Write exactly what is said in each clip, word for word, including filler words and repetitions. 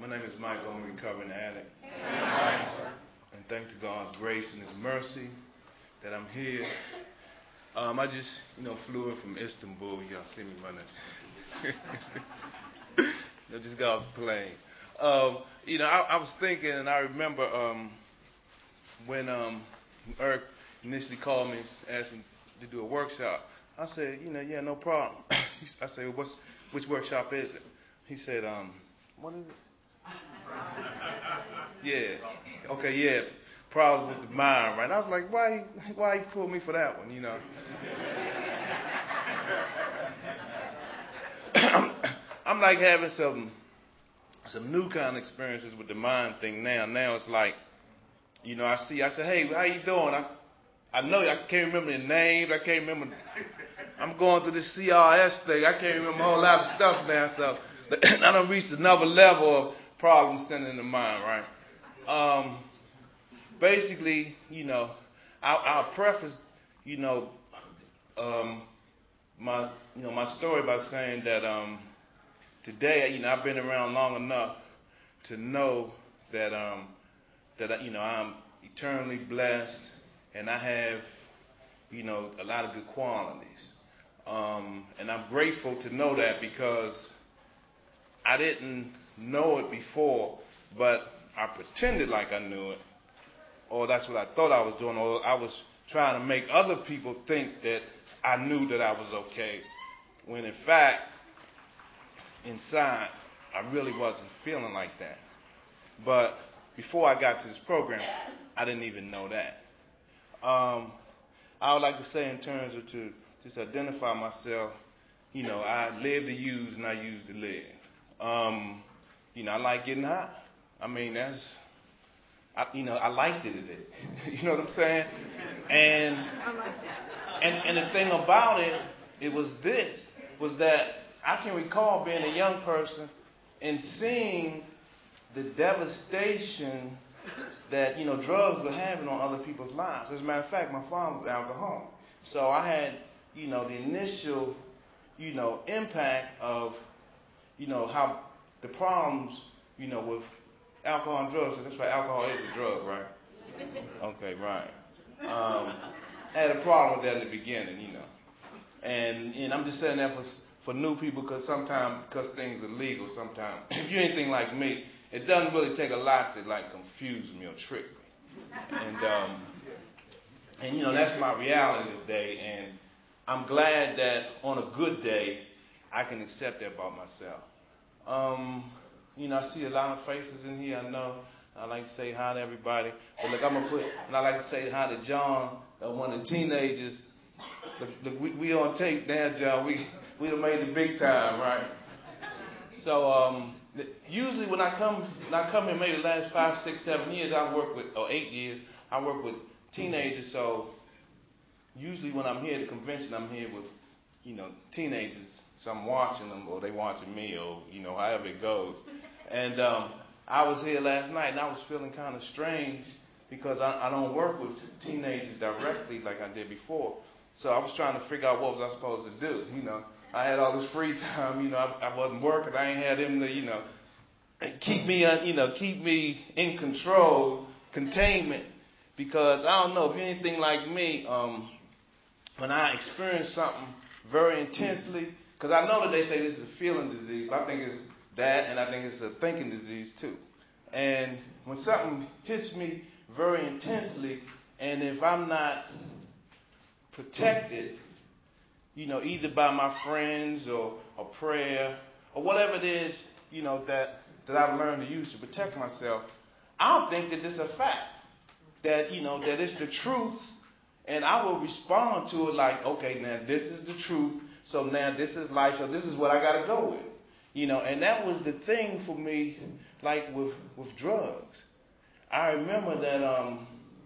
My name is Michael. I'm a recovering addict. And thanks to God's grace and His mercy that I'm here. Um, I just, you know, flew in from Istanbul. Y'all see me running. I just got off the plane. Um, you know, I, I was thinking, and I remember um, when um, Eric initially called me, asked me to do a workshop. I said, you know, yeah, no problem. I said, what's which workshop is it? He said, um, what is it? Yeah. Okay, yeah. Problems with the mind, right? I was like, why why he pulled me for that one, you know? I'm, I'm like having some some new kind of experiences with the mind thing now. Now it's like, you know, I see, I say, hey, how you doing? I I know I can't remember the names. I can't remember. I'm going through this C R S thing. I can't remember a whole lot of stuff now. So I done reached another level of problem centered in the mind, right? Um, basically, you know, I'll, I'll preface, you know, um, my, you know, my story by saying that um, today, you know, I've been around long enough to know that um, that you know I'm eternally blessed, and I have, you know, a lot of good qualities, um, and I'm grateful to know that because I didn't know it before, but I pretended like I knew it, or that's what I thought I was doing, or I was trying to make other people think that I knew that I was okay, when in fact, inside, I really wasn't feeling like that. But before I got to this program, I didn't even know that. Um, I would like to say in terms of to just identify myself, you know, I live to use and I use to live. Um, you know, I like getting high. I mean, that's, I, you know, I liked it a bit. You know what I'm saying? And, and and the thing about it, it was this, was that I can recall being a young person and seeing the devastation that, you know, drugs were having on other people's lives. As a matter of fact, my father was alcoholic. So I had, you know, the initial, you know, impact of, you know, how the problems, you know, with alcohol and drugs. So that's why alcohol is a drug, right? Okay, right. Um, I had a problem with that in the beginning, you know. And and I'm just saying that for for new people because sometimes, because things are legal sometimes, if you're anything like me, it doesn't really take a lot to, like, confuse me or trick me. And, um, and you know, that's my reality today. And I'm glad that on a good day, I can accept that about myself. Um, you know, I see a lot of faces in here. I know. I like to say hi to everybody. But look, I'm gonna put, and I like to say hi to John, uh, one of the teenagers. Look, look we, we on tape now, John. We we done made the big time, right? So um, usually when I come, when I come here, maybe the last five, six, seven years, I work with, or eight years, I work with teenagers. So usually when I'm here at the convention, I'm here with, you know, teenagers. So I'm watching them, or they watching me, or, you know, however it goes. And um, I was here last night, and I was feeling kind of strange because I, I don't work with teenagers directly like I did before. So I was trying to figure out what was I supposed to do. You know, I had all this free time. You know, I, I wasn't working. I ain't had them to, you know, keep me, uh, you know, keep me in control, containment. Because I don't know if you're anything like me. Um, when I experience something very intensely. Because I know that they say this is a feeling disease, but I think it's that, and I think it's a thinking disease too. And when something hits me very intensely, and if I'm not protected, you know, either by my friends or, or prayer or whatever it is, you know, that, that I've learned to use to protect myself, I'll think that it's a fact, that, you know, that it's the truth, and I will respond to it like, okay, now this is the truth. So now this is life, so this is what I got to go with. You know, and that was the thing for me, like with with drugs. I remember that, um,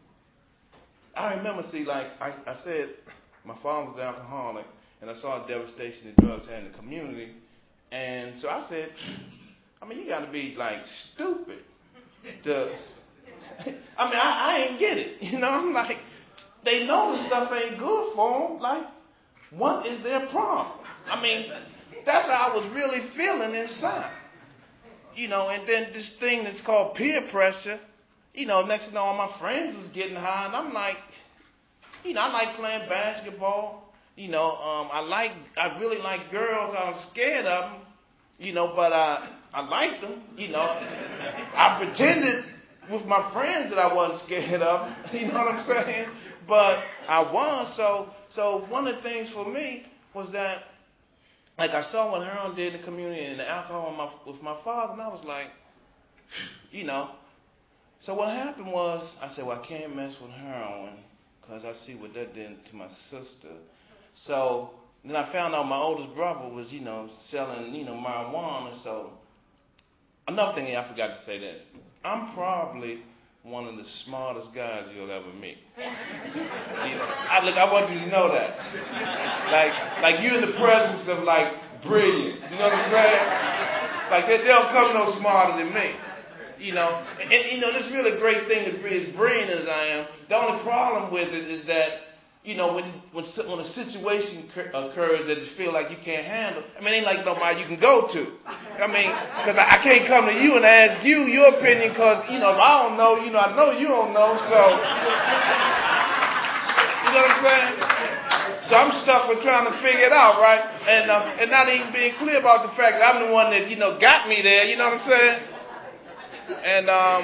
I remember, see, like I, I said, my father was an alcoholic, and I saw the devastation that drugs had in the community. And so I said, I mean, you got to be, like, stupid to, I mean, I, I ain't get it. You know, I'm like, they know the stuff ain't good for them. Like, what is their problem? I mean, that's how I was really feeling inside. you know, and then this thing that's called peer pressure, you know, next thing you know, all my friends was getting high, and I'm like, you know, I like playing basketball. You know, um, I like, I really like girls. I was scared of them, you know, but I, I liked them. You know, I pretended with my friends that I wasn't scared of them. You know what I'm saying? But I was. So, so one of the things for me was that, like, I saw what heroin did in the community and the alcohol with my, with my father, and I was like, you know. So what happened was, I said, well, I can't mess with heroin because I see what that did to my sister. So then I found out my oldest brother was, you know, selling, you know, marijuana. So another thing I forgot to say that I'm probably one of the smartest guys you'll ever meet. You know, I, look, I want you to know that. Like, like you're in the presence of like brilliance. You know what I'm saying? Like they, they don't come no smarter than me. You know, and, and you know, this really great thing to be as brilliant as I am. The only problem with it is that, you know, when when when a situation occurs that you feel like you can't handle, I mean, it ain't like nobody you can go to. I mean, because I, I can't come to you and ask you your opinion because, you know, if I don't know, you know, I know you don't know, so, you know what I'm saying? So I'm stuck with trying to figure it out, right? And uh, and not even being clear about the fact that I'm the one that, you know, got me there, you know what I'm saying? And, um,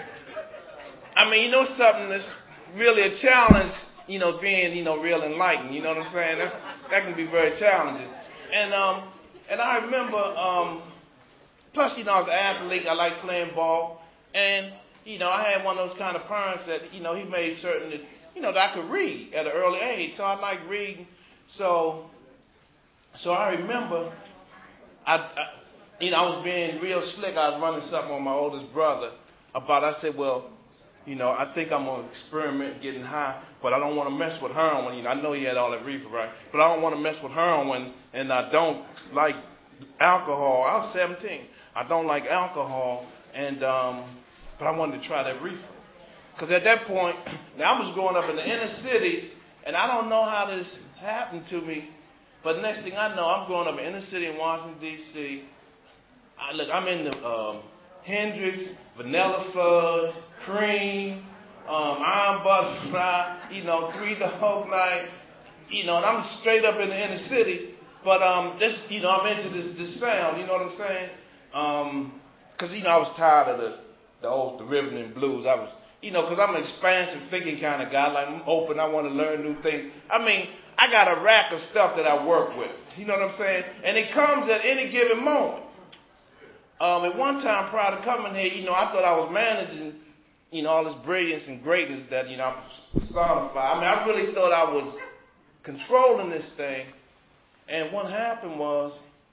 I mean, you know something that's really a challenge, you know, being, you know, real enlightened, you know what I'm saying? That's, that can be very challenging. And, um, and I remember, um, plus, you know, I was an athlete, I like playing ball, and, you know, I had one of those kind of parents that, you know, he made certain that, you know, that I could read at an early age, so I like reading. So, so I remember, I, I you know, I was being real slick. I was running something on my oldest brother about, I said, well, you know, I think I'm going to experiment getting high, but I don't want to mess with heroin. You know, I know he had all that reefer, right? But I don't want to mess with heroin, and I don't like alcohol. I was seventeen. I don't like alcohol, and um, but I wanted to try that reefer. Because at that point, now I was growing up in the inner city, and I don't know how this happened to me, but next thing I know, I'm growing up in the inner city in Washington, D C I, look, I'm in the um, Hendrix, Vanilla Fudge, Cream, um, Iron Butterfly, you know, Three Dog Night, you know, and I'm straight up in the inner city, but um, this, you know, I'm into this this sound, you know what I'm saying? Um, Because, you know, I was tired of the, the old, the rhythm and blues. I was, you know, because I'm an expansive thinking kind of guy, like I'm open, I want to learn new things. I mean, I got a rack of stuff that I work with, you know what I'm saying? And it comes at any given moment. Um, at one time prior to coming here, you know, I thought I was managing, you know, all this brilliance and greatness that, you know, I personified. I mean, I really thought I was controlling this thing. And what happened was,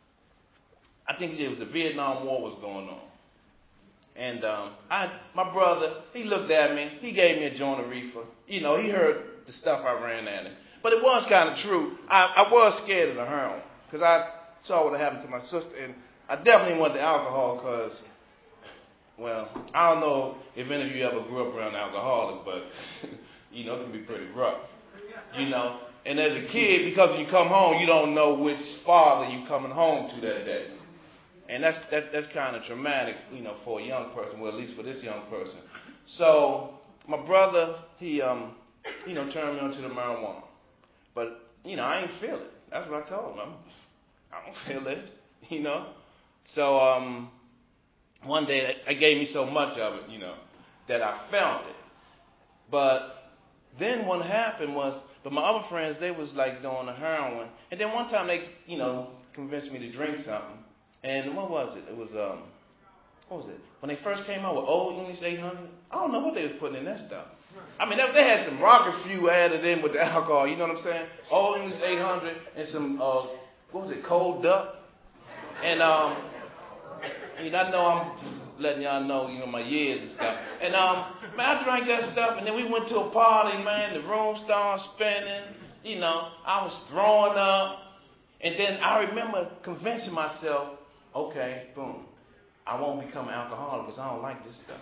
I think it was the Vietnam War was going on. And um, I, my brother, he looked at me. He gave me a joint of reefer. You know, he heard the stuff I ran at him. But it was kind of true. I, I was scared of the heroin because I saw what happened to my sister. And I definitely went to alcohol because, well, I don't know if any of you ever grew up around an alcoholic, but, you know, it can be pretty rough. You know, and as a kid, because when you come home, you don't know which father you're coming home to that day. And that's that, that's kind of traumatic, you know, for a young person, well, at least for this young person. So my brother, he, um, you know, turned me onto the marijuana. But, you know, I ain't feel it. That's what I told him. I'm, I don't feel it, you know. So um, one day, they gave me so much of it, you know, that I felt it. But then what happened was, but my other friends, they was like doing the heroin. And then one time they, you know, convinced me to drink something. And what was it? It was, um, what was it? When they first came out with Old English eight hundred, I don't know what they was putting in that stuff. I mean, they, they had some rocket fuel added in with the alcohol, you know what I'm saying? Old English eight hundred and some, uh, what was it, Cold Duck? And, um, you know, I know I'm letting y'all know, you know, my years and stuff. And, um, man, I drank that stuff, and then we went to a party, man. The room started spinning. You know, I was throwing up. And then I remember convincing myself, okay, boom, I won't become an alcoholic because I don't like this stuff.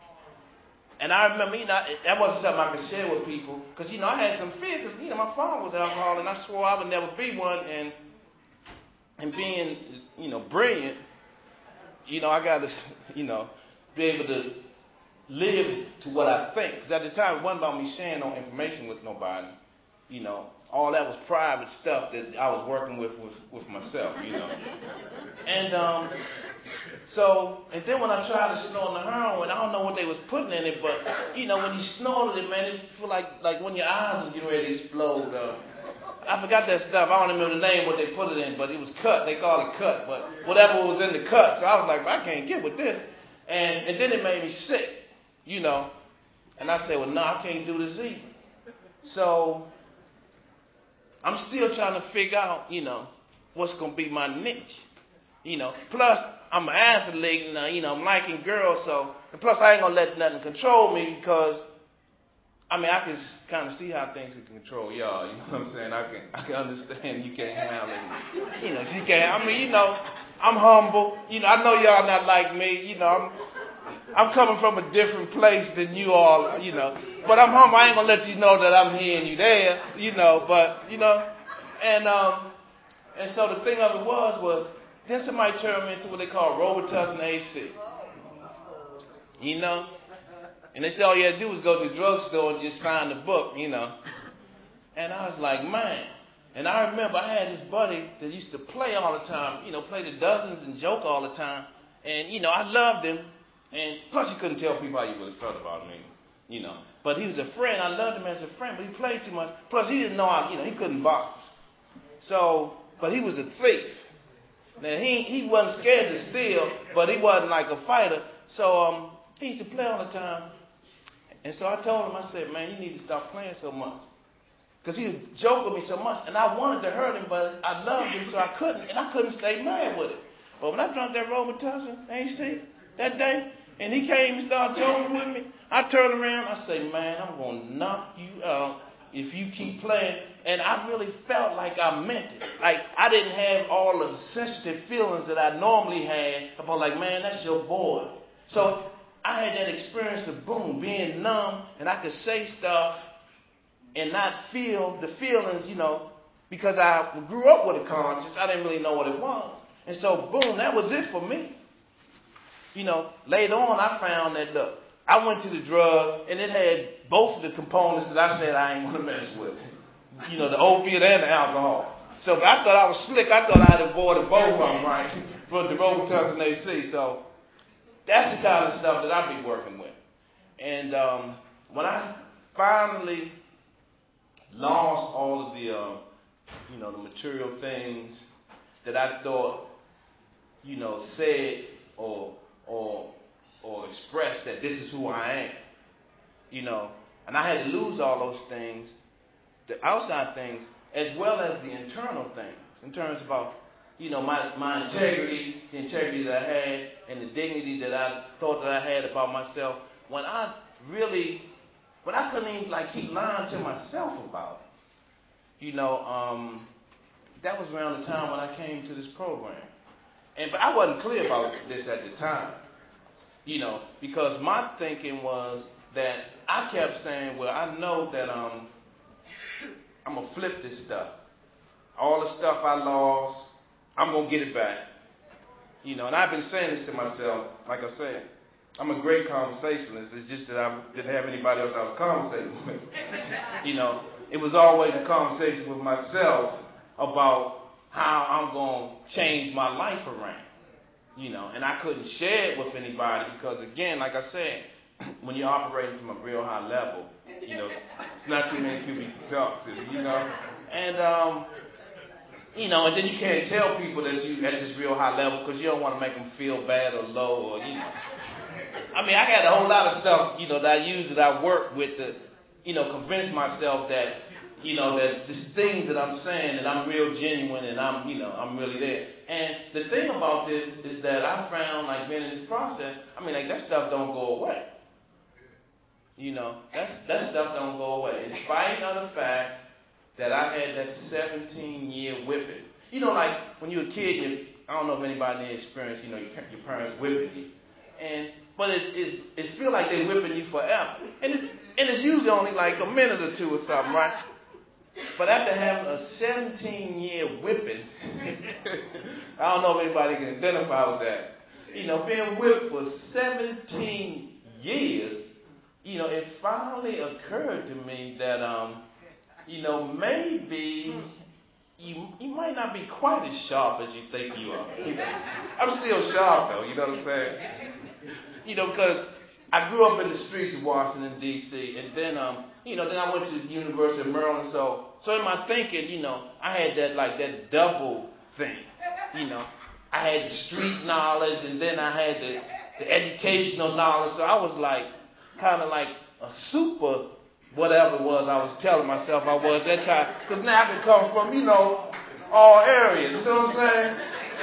And I remember, you know, that wasn't something I could share with people because, you know, I had some fear because, you know, my father was an alcoholic, and I swore I would never be one. And, and being, you know, brilliant, you know, I got to, you know, be able to live to what I think. Because at the time, it wasn't about me sharing no information with nobody. You know, all that was private stuff that I was working with with, with myself, you know. And um, so, and then when I tried to snort the heroin, I don't know what they was putting in it, but, you know, when you snorted it, man, it feel like, like when your eyes was getting ready to explode. Uh, I forgot that stuff. I don't remember the name, what they put it in, but it was cut. They called it cut, but whatever was in the cut. So I was like, I can't get with this. And, and then it made me sick, you know. And I said, well, no, I can't do this either. So I'm still trying to figure out, you know, what's going to be my niche. You know, plus I'm an athlete and, uh, you know, I'm liking girls. So, and plus I ain't going to let nothing control me because, I mean, I can kind of see how things can control y'all. You know what I'm saying? I can I can understand you can't handle it. You know, she can't. I mean, you know, I'm humble. You know, I know y'all not like me. You know, I'm I'm coming from a different place than you all, you know. But I'm humble. I ain't going to let you know that I'm here and you there, you know. But, you know, and um, and so the thing of it was, was then somebody turned me into what they call Robitussin A C. You know? And they said all you had to do was go to the drugstore and just sign the book, you know. And I was like, man. And I remember I had this buddy that used to play all the time, you know, play the dozens and joke all the time. And, you know, I loved him. And plus he couldn't tell people how he really felt about me, you know. But he was a friend. I loved him as a friend, but he played too much. Plus he didn't know how, you know, he couldn't box. So, but he was a thief. Now, he he wasn't scared to steal, but he wasn't like a fighter. So um, he used to play all the time. And so I told him, I said, man, you need to stop playing so much. Because he would joke with me so much. And I wanted to hurt him, but I loved him, so I couldn't. And I couldn't stay mad with it. But when I drank that Robitussin, ain't you see, that day, and he came and started joking with me, I turned around, I said, man, I'm going to knock you out if you keep playing. And I really felt like I meant it. Like, I didn't have all of the sensitive feelings that I normally had about, like, man, that's your boy. So I had that experience of, boom, being numb, and I could say stuff and not feel the feelings, you know, because I grew up with a conscience. I didn't really know what it was. And so, boom, that was it for me. You know, later on, I found that, look, I went to the drug, and it had both of the components that I said I ain't want to mess with. You know, the opiate and the alcohol. So I thought I was slick. I thought I'd avoided both of them, right? But the Robitussin A C. So that's the kind of stuff that I be working with. And um, when I finally lost all of the, uh, you know, the material things that I thought, you know, said or or or expressed that this is who I am, you know, and I had to lose all those things, the outside things, as well as the internal things, in terms of, you know, my, my integrity, the integrity that I had, and the dignity that I thought that I had about myself. When I really, when I couldn't even like keep lying to myself about it, you know, um, that was around the time when I came to this program. And but I wasn't clear about this at the time, you know, because my thinking was that I kept saying, well, I know that um, I'm going to flip this stuff. All the stuff I lost, I'm going to get it back. You know, and I've been saying this to myself, like I said, I'm a great conversationalist. It's just that I didn't have anybody else I was conversating with. You know, it was always a conversation with myself about how I'm going to change my life around. You know, and I couldn't share it with anybody because, again, like I said, when you're operating from a real high level, you know, it's not too many people you can talk to, you know. And, um, you know, and then you can't tell people that you're at this real high level because you don't want to make them feel bad or low or, you know. I mean, I had a whole lot of stuff, you know, that I use that I work with to, you know, convince myself that, you know, that this thing that I'm saying, that I'm real genuine and I'm, you know, I'm really there. And the thing about this is that I found, like, being in this process, I mean, like, that stuff don't go away. You know, that's, that stuff don't go away. In spite of the fact that I had that seventeen-year whipping. You know, like, when you're a kid, you, I don't know if anybody in the experience, you know, your, your parents whipping you. And, but it, it's, it feels like they're whipping you forever. And it's, and it's usually only like a minute or two or something, right? But after having a seventeen-year whipping, I don't know if anybody can identify with that. You know, being whipped for seventeen years, you know, it finally occurred to me that, um, you know, maybe you you might not be quite as sharp as you think you are. You know, I'm still sharp, though, you know what I'm saying? You know, because I grew up in the streets of Washington, D C, and then, um, you know, then I went to the University of Maryland, so, so in my thinking, you know, I had that, like, that double thing, you know. I had the street knowledge, and then I had the, the educational knowledge, so I was, like, kind of like a super whatever it was I was telling myself I was that time, because now I can come from, you know, all areas, you know what I'm saying?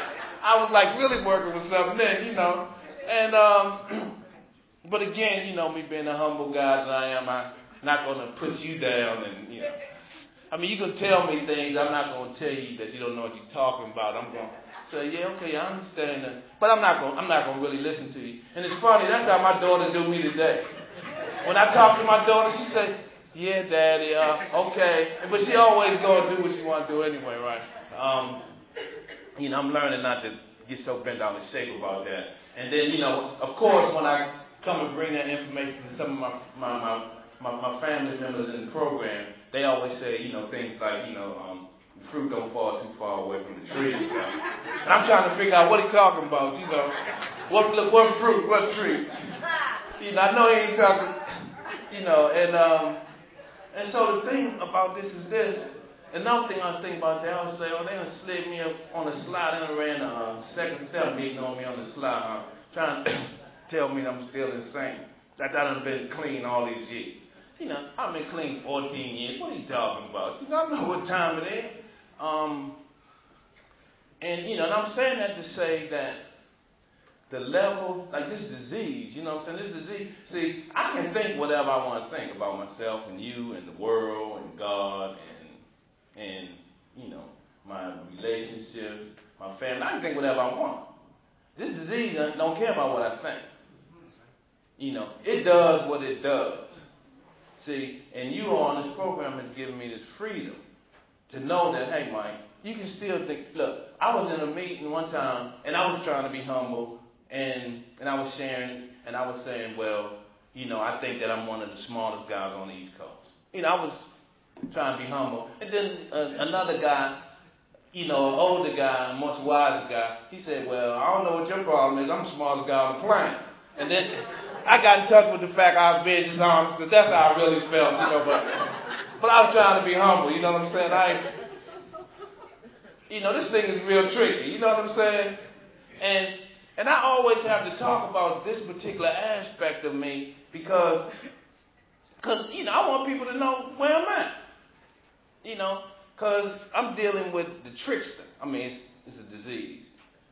I was, like, really working with something then, you know, and, um... But again, you know, me being a humble guy that I am, I'm not going to put you down and, you know. I mean, you can tell me things. I'm not going to tell you that you don't know what you're talking about. I'm going to say, yeah, okay, I understand that. But I'm not going I'm not going to really listen to you. And it's funny, that's how my daughter do me today. When I talk to my daughter, she say, yeah, Daddy, uh, okay. But she always going to do what she want to do anyway, right? Um, you know, I'm learning not to get so bent out of shape about that. And then, you know, of course, when I come and bring that information to some of my my, my my my family members in the program, they always say, you know, things like, you know, um, the fruit don't fall too far away from the tree. You know? And I'm trying to figure out what he's talking about, you know. What look, what fruit, what tree? You know, I know he ain't talking, you know, and um, and so the thing about this is this. Another thing I was thinking about, they always say, oh, they done slid me up on the slide, they done ran a uh, second step meeting on me on the slide, huh? Trying to tell me I'm still insane. That I done been clean all these years. You know, I've been clean fourteen years. What are you talking about? You know, I know what time it is. Um, and, you know, and I'm saying that to say that the level, like this disease, you know what I'm saying? This disease, see, I can think whatever I want to think about myself and you and the world and God and, and you know, my relationships, my family. I can think whatever I want. This disease don't care about what I think. You know, it does what it does. See, and you on this program has given me this freedom to know that, hey, Mike, you can still think, look, I was in a meeting one time, and I was trying to be humble, and and I was sharing, and I was saying, well, you know, I think that I'm one of the smartest guys on the East Coast. You know, I was trying to be humble. And then uh, another guy, you know, an older guy, a much wiser guy, he said, well, I don't know what your problem is. I'm the smartest guy on the planet. And then I got in touch with the fact I was being dishonest, because that's how I really felt, you know, but but I was trying to be humble, you know what I'm saying? I, you know, this thing is real tricky, you know what I'm saying? And and I always have to talk about this particular aspect of me because, because you know, I want people to know where I'm at, you know, because I'm dealing with the trickster. I mean, it's, it's a disease.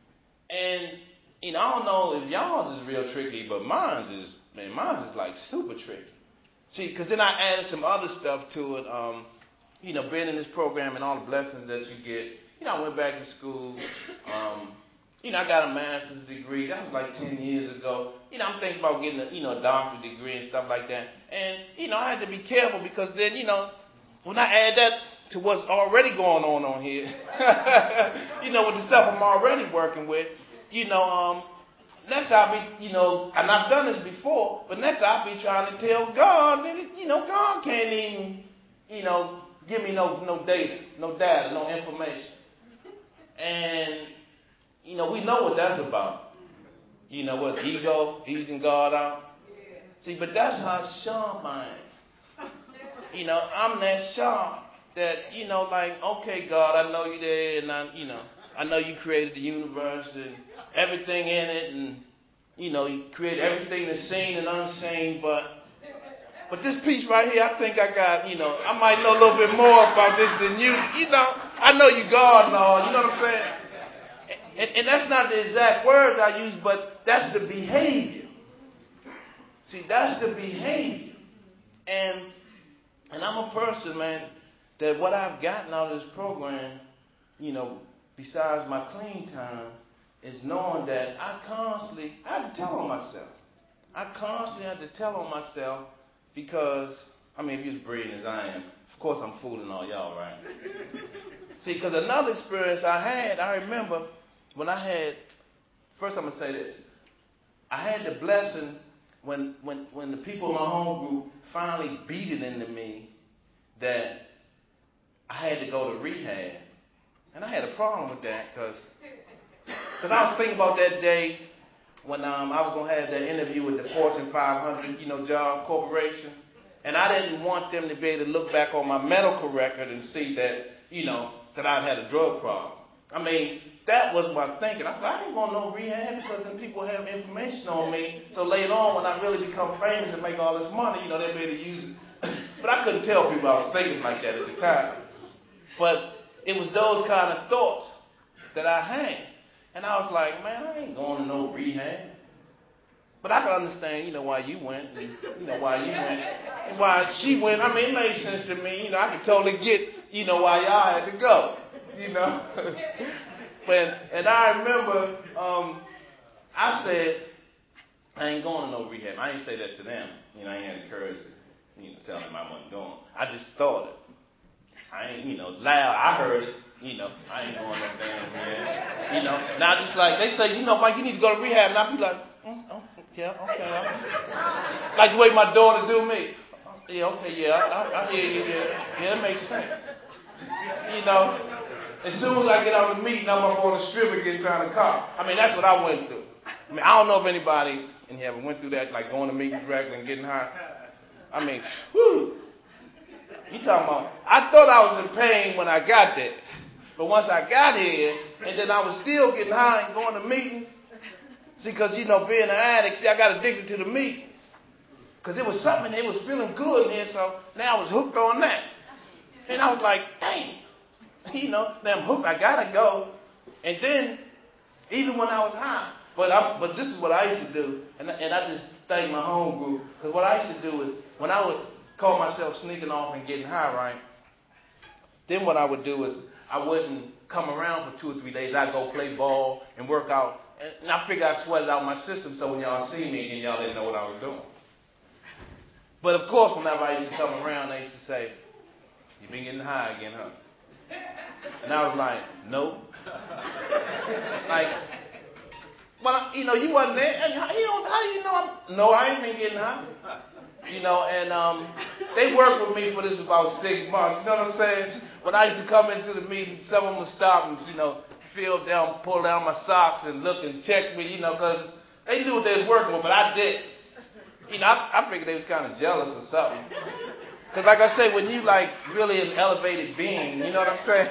And you know, I don't know if y'all's is real tricky, but mine's is, man, mine's is like super tricky. See, because then I added some other stuff to it. Um, you know, being in this program and all the blessings that you get. You know, I went back to school. Um, you know, I got a master's degree. That was like ten years ago. You know, I'm thinking about getting a, you know, a doctorate degree and stuff like that. And, you know, I had to be careful because then, you know, when I add that to what's already going on on here, you know, with the stuff I'm already working with, you know, um, next I'll be, you know, and I've done this before, but next I'll be trying to tell God that, you know, God can't even, you know, give me no no data, no data, no information. And, you know, we know what that's about. You know what, ego, easing God out. See, but that's how sharp I am. You know, I'm that sharp that, you know, like, okay, God, I know you're there, and I, you know, I know you created the universe and everything in it, and, you know, you created everything that's seen and unseen, but but this piece right here, I think I got, you know, I might know a little bit more about this than you. You know, I know you God and all, you know what I'm saying? And, and that's not the exact words I use, but that's the behavior. See, that's the behavior. And and I'm a person, man, that what I've gotten out of this program, you know, besides my clean time, is knowing that I constantly, I have to tell on myself. I constantly have to tell on myself because, I mean, if you're as brilliant as I am, of course I'm fooling all y'all, right? See, because another experience I had, I remember when I had first I'm going to say this. I had the blessing when, when, when the people in my home group finally beat it into me that I had to go to rehab. And I had a problem with that because I was thinking about that day when um, I was going to have that interview with the Fortune five hundred, you know, job corporation. And I didn't want them to be able to look back on my medical record and see that, you know, that I'd had a drug problem. I mean, that was my thinking. I thought, I didn't want no rehab because then people have information on me. So later on, when I really become famous and make all this money, you know, they'll be able to use it. But I couldn't tell people I was thinking like that at the time. But it was those kind of thoughts that I had. And I was like, man, I ain't going to no rehab. But I can understand, you know, why you went, and, you know, why you went, and why she went. I mean, it made sense to me. You know, I could totally get, you know, why y'all had to go, you know. But, and I remember um, I said, I ain't going to no rehab. I ain't say that to them. You know, I ain't had the courage to, you know, tell them I wasn't going. I just thought it. I ain't, you know, loud. I heard it. You know, I ain't going to no damn rehab. You know, now just like, they say, you know, Mike, you need to go to rehab. And I'll be like, mm, oh. Yeah, okay. Like the way my daughter do me. Yeah, okay, yeah, I, I, I hear you. Yeah, yeah, that makes sense. You know, as soon as I get out of the meeting, I'm up on the strip again trying to cop. I mean, that's what I went through. I mean, I don't know if anybody in here ever went through that, like going to meetings regularly and getting high. I mean, whew. You talking about, I thought I was in pain when I got there. But once I got here, and then I was still getting high and going to meetings, see, because, you know, being an addict, see, I got addicted to the meetings. Because it was something, it was feeling good in here, so now I was hooked on that. And I was like, dang, you know, now I'm hooked, I got to go. And then, even when I was high, but I, but this is what I used to do, and, and I just thank my home group, because what I used to do is, when I would call myself sneaking off and getting high, right, then what I would do is, I wouldn't come around for two or three days. I'd go play ball and work out. And I figured I sweated out my system so when y'all see me again, y'all didn't know what I was doing. But of course, whenever I used to come around, they used to say, you been getting high again, huh? And I was like, nope. Like, well, you know, you wasn't there. And how, you know, how do you know I'm, no, I ain't been getting high. You know, and um, they worked with me for this about six months. You know what I'm saying? When I used to come into the meeting, some of them would stop and, you know, feel down, pull down my socks and look and check me, you know, because they knew what they was working with, but I didn't. You know, I, I figured they was kind of jealous or something. Because like I say, when you like really an elevated being, you know what I'm saying?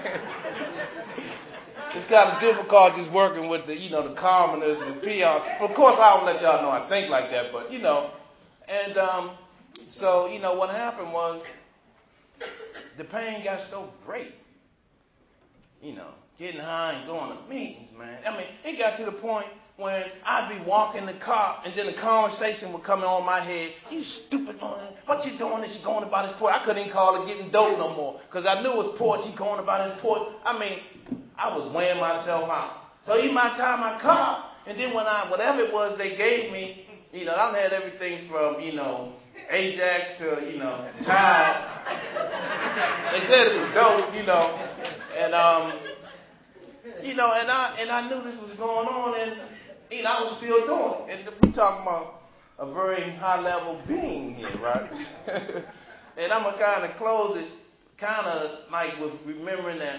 It's kind of difficult just working with the, you know, the commoners and the peons. But of course, I don't let y'all know I think like that, but, you know. And um, so, you know, what happened was the pain got so great, you know, getting high and going to meetings, man. I mean, it got to the point when I'd be walking the car and then the conversation would come on my head. You stupid man, what you doing this? You going about his porch? I couldn't even call it getting dope no more because I knew it was porch. He going about his porch. I mean, I was weighing myself out. So even my time I car, and then when I, whatever it was they gave me, you know, I had everything from, you know, Ajax to, you know, Tide. They said it was dope, you know, and um, you know, and I and I knew this was going on, and you know, I was still doing it. And we talking about a very high level being here, right? And I'm gonna kind of close it, kind of like with remembering that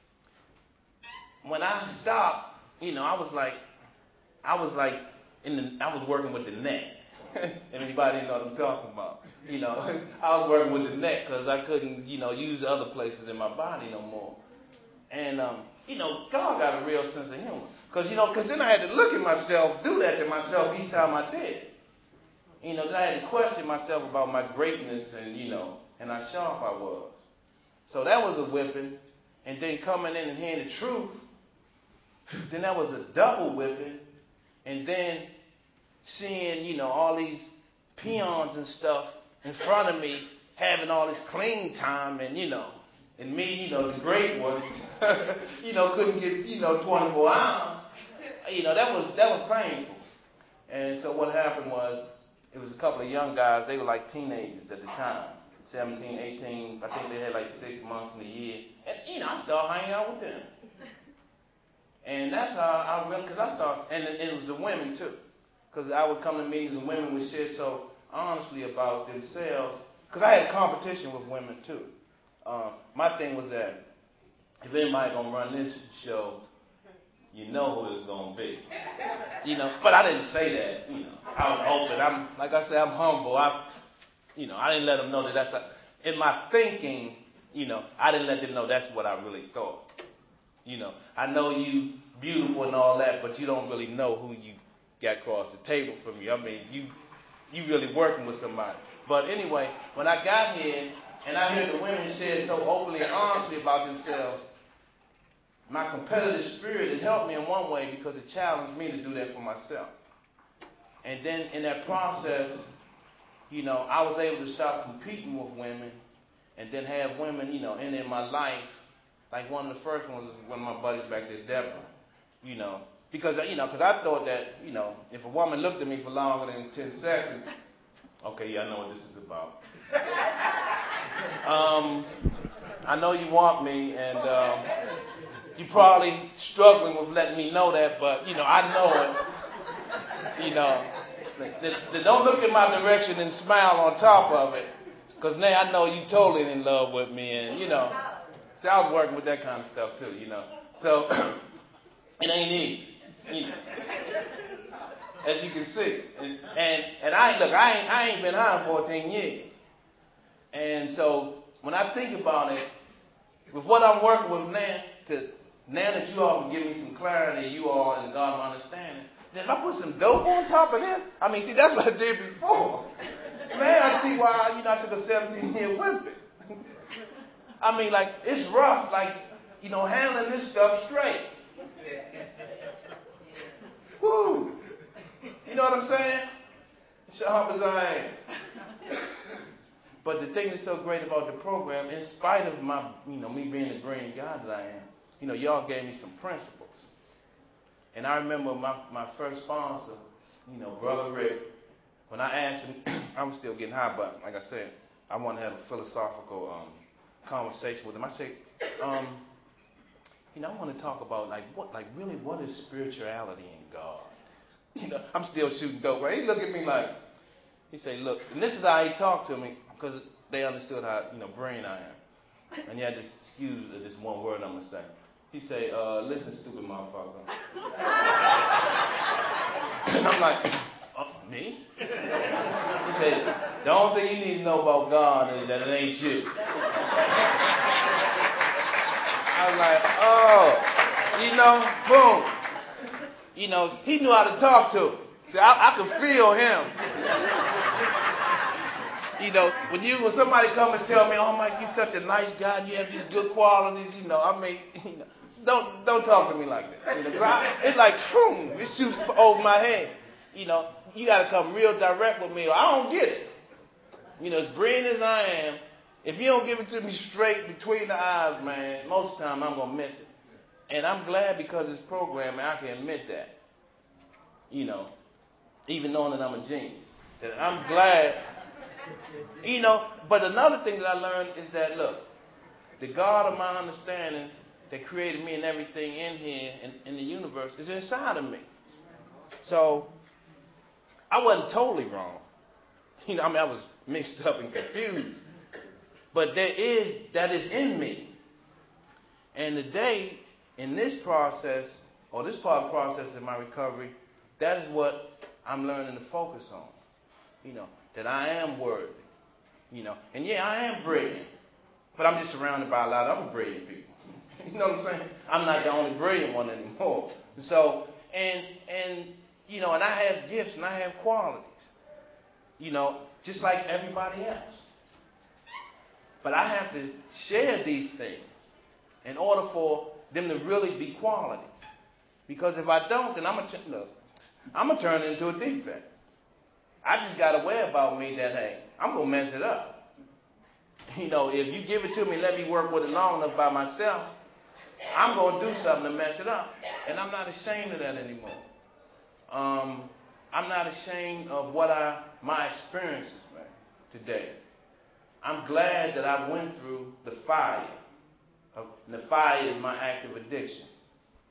when I stopped, you know, I was like, I was like in the, I was working with the neck. Anybody know what I'm talking about? You know, I was working with the neck because I couldn't, you know, use other places in my body no more. And, um, you know, God got a real sense of humor. Because, you know, because then I had to look at myself, do that to myself each time I did. You know, then I had to question myself about my greatness and, you know, and how sharp I was. So that was a whipping. And then coming in and hearing the truth, then that was a double whipping. And then seeing, you know, all these peons and stuff in front of me having all this clean time and, you know, and me, you know, the great one, you know, couldn't get, you know, twenty-four hours. You know, that was, that was painful. And so what happened was, it was a couple of young guys, they were like teenagers at the time, seventeen, eighteen, I think they had like six months in a year. And, you know, I started hanging out with them. And that's how I really, because I started, and it, it was the women too. Because I would come to meetings and women would share so honestly about themselves. Because I had competition with women too. Um, my thing was that if anybody gonna run this show, you know who it's gonna be. You know, but I didn't say that. You know, I was open. I'm like I said, I'm humble. I, you know, I didn't let them know that that's a, in my thinking. You know, I didn't let them know that's what I really thought. You know, I know you beautiful and all that, but you don't really know who you got across the table from you. I mean, you you really working with somebody. But anyway, when I got here and I heard the women share so openly and honestly about themselves, my competitive spirit, it helped me in one way because it challenged me to do that for myself. And then in that process, you know, I was able to stop competing with women and then have women, you know, in, in my life. Like one of the first ones was one of my buddies back there, Deborah. You know, because, you know, because I thought that, you know, if a woman looked at me for longer than ten seconds, okay, yeah, I know what this is about. um, I know you want me, and um, you're probably struggling with letting me know that, but, you know, I know it. You know, they, they don't look in my direction and smile on top of it, because now I know you totally in love with me, and, you know. See, I was working with that kind of stuff, too, you know. So, it ain't easy, you know, as you can see. And, and, and I look, I ain't, I ain't been high in fourteen years. And so, when I think about it, with what I'm working with now, to, now that you all can give me some clarity, you all and God my understanding, then if I put some dope on top of this, I mean, see, that's what I did before. Man, I see why, you know, I took a seventeen-year whipping. I mean, like, it's rough, like, you know, handling this stuff straight. Woo! You know what I'm saying? Sharp as I am. But the thing that's so great about the program, in spite of my, you know, me being the brilliant guy that I am, you know, y'all gave me some principles. And I remember my, my first sponsor, you know, Brother Rick, when I asked him, I'm still getting high, but like I said, I want to have a philosophical um, conversation with him. I say, um, you know, I want to talk about like what, like really, what is spirituality in God? You know, I'm still shooting dope, right? He looked at me like, he say, look, and this is how he talked to me because they understood how, you know, brilliant I am. And you had to excuse this one word I'm gonna say. He say, uh, listen, stupid motherfucker. And I'm like, oh, me? He said, the only thing you need to know about God is that it ain't you. I was like, oh, you know, boom. You know, he knew how to talk to him. See, I, I could feel him. You know, when you when somebody come and tell me, oh, Mike, you're such a nice guy, and you have these good qualities, you know, I mean, you know, don't don't talk to me like that. You know, 'cause I, it's like, boom, it shoots over my head. You know, you got to come real direct with me, or I don't get it. You know, as brilliant as I am, if you don't give it to me straight between the eyes, man, most of the time I'm going to miss it. And I'm glad because this program, I can admit that. You know, even knowing that I'm a genius. That I'm glad, you know, but another thing that I learned is that, look, the God of my understanding that created me and everything in here, in, in the universe, is inside of me. So, I wasn't totally wrong. You know, I mean, I was mixed up and confused. But there is, that is in me. And today, in this process, or this part of the process in my recovery, that is what I'm learning to focus on. You know, that I am worthy. You know, and yeah, I am brilliant. But I'm just surrounded by a lot of other brilliant people. You know what I'm saying? I'm not the only brilliant one anymore. So, and, and, you know, and I have gifts and I have qualities. You know, just like everybody else. But I have to share these things in order for them to really be quality. Because if I don't, then I'm going to look, I'm going to turn it into a defect. I just got a way about me that, hey, I'm going to mess it up. You know, if you give it to me, let me work with it long enough by myself, I'm going to do something to mess it up. And I'm not ashamed of that anymore. Um, I'm not ashamed of what I, my experiences, man, today. I'm glad that I went through the fire. And the fire is my active addiction.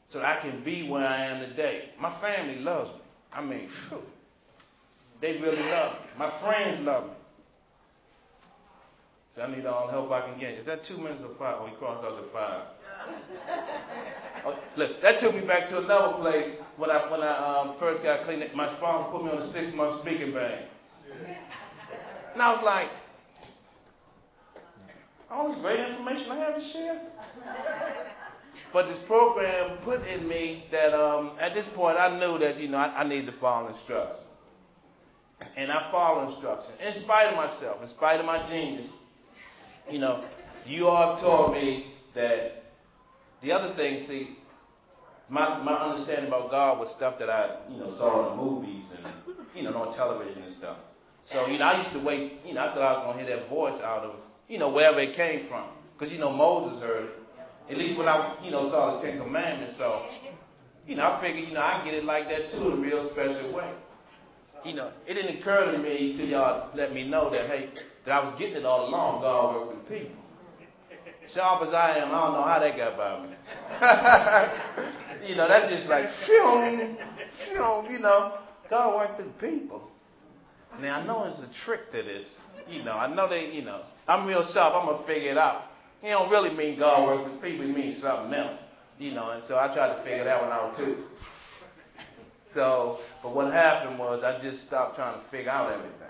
so that I can be where I am today. My family loves me. I mean, phew, they really love me. My friends love me. So I need all the help I can get. Is that two minutes or five? Oh, we crossed out to five. Oh, look, that took me back to another place when I when I um, first got clean. My sponsor put me on a six-month speaking ban. And I was like, all this great information I have to share. But this program put in me that um, at this point I knew that, you know, I, I needed to follow instructions. And I followed instructions in spite of myself, in spite of my genius. You know, you all have taught me that the other thing, see, my, my understanding about God was stuff that I, you know, saw in the movies and, you know, on television and stuff. So, you know, I used to wait, you know, I thought I was going to hear that voice out of, you know, wherever it came from. Because, you know, Moses heard it. At least when I, you know, saw the Ten Commandments. So, you know, I figured, you know, I get it like that too in a real special way. You know, it didn't occur to me till y'all let me know that, hey, that I was getting it all along. God worked with people. Sharp as I am, I don't know how that got by me. You know, that's just like, phew, phew, you know, God worked with people. Now, I know there's a trick to this. You know, I know they, you know, I'm real sharp. I'm going to figure it out. He don't really mean God works with people. He means something else. You know, and so I tried to figure that one out too. So, but what happened was I just stopped trying to figure out everything.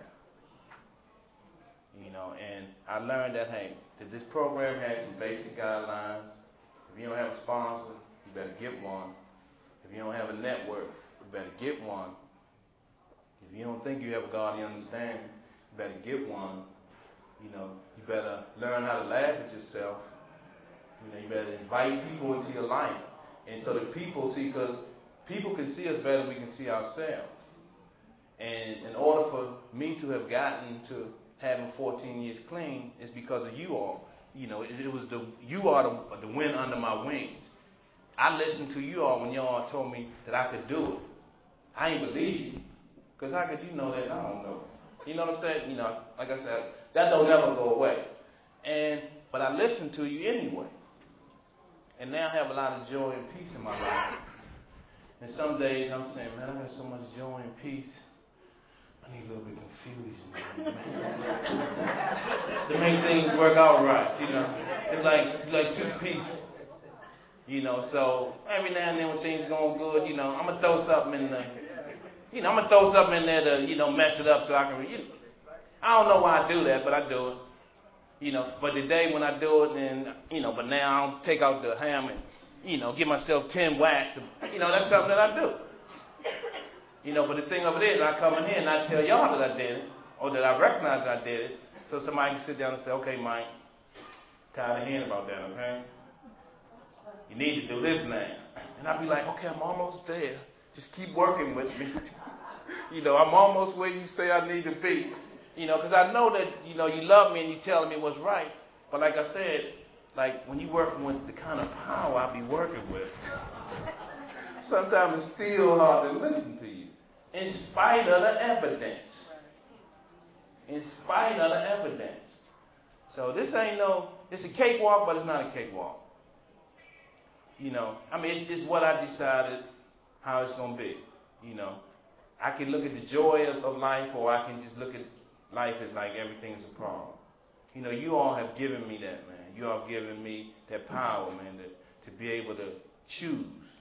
You know, and I learned that, hey, that this program has some basic guidelines. If you don't have a sponsor, you better get one. If you don't have a network, you better get one. If you don't think you have a godly understanding, you better get one. You know, you better learn how to laugh at yourself. You know, you better invite people into your life. And so that people see, because people can see us better than we can see ourselves. And in order for me to have gotten to having fourteen years clean, is because of you all. You know, it, it was the you are the, the wind under my wings. I listened to you all when you all told me that I could do it. I ain't believe you. Because how could you know that? I don't know. You know what I'm saying? You know, like I said, that don't ever go away. And but I listened to you anyway. And now I have a lot of joy and peace in my life. And some days I'm saying, man, I got so much joy and peace. I need a little bit of confusion, man. To make things work out right, you know. It's like like too peaceful. You know, so every now and then when things going good, you know, I'm gonna throw something in the You know, I'm gonna throw something in there to, you know, mess it up so I can. You know, I don't know why I do that, but I do it. You know, but the day when I do it, then you know, but now I don't take out the hammer and, you know, give myself ten whacks. And, you know, that's something that I do. You know, but the thing of it is, I come in here and I tell y'all that I did it, or that I recognize that I did it, so somebody can sit down and say, okay, Mike, tired of hearing about that, okay? You need to do this now. And I'll be like, okay, I'm almost there. Just keep working with me. You know, I'm almost where you say I need to be. You know, because I know that, you know, you love me and you're telling me what's right. But like I said, like when you're working with the kind of power I be working with, sometimes it's still hard to listen to you. In spite of the evidence. In spite of the evidence. So this ain't no, it's a cakewalk, but it's not a cakewalk. You know, I mean, it's, it's what I decided how it's going to be. You know, I can look at the joy of, of life, or I can just look at life as like everything's a problem. You know, you all have given me that, man. You all have given me that power, man, to, to be able to choose,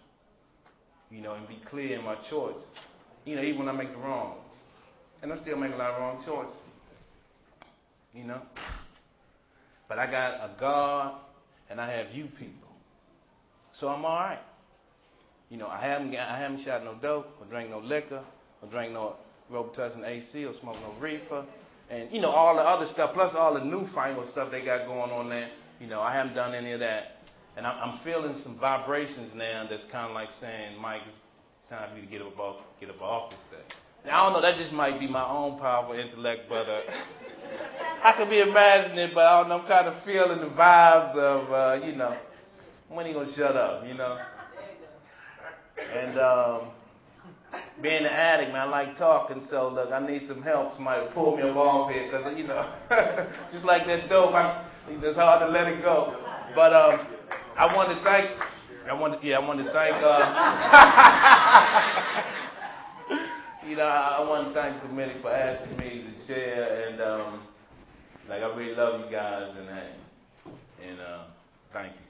you know, and be clear in my choices. You know, even when I make the wrong ones. And I still make a lot of wrong choices. You know? But I got a God, and I have you people. So I'm all right. You know, I haven't I haven't shot no dope, or drank no liquor, or drank no Robitussin A C, or smoked no reefer, and you know all the other stuff, plus all the newfangled stuff they got going on there. You know, I haven't done any of that, and I'm, I'm feeling some vibrations now that's kind of like saying, Mike, it's time for you to get up off get up off this thing. Now I don't know, that just might be my own powerful intellect, but uh, I could be imagining it, but I don't know, I'm kind of feeling the vibes of uh, you know, when he gonna shut up, you know. And um, being an addict, man, I like talking, so look, I need some help. Somebody pull me up off here, because, you know, just like that dope, I, it's hard to let it go. But um, I want to thank I want to, yeah, I want to thank, uh, you know, I, I want to thank the committee for asking me to share, and um, like I really love you guys, and and uh, thank you.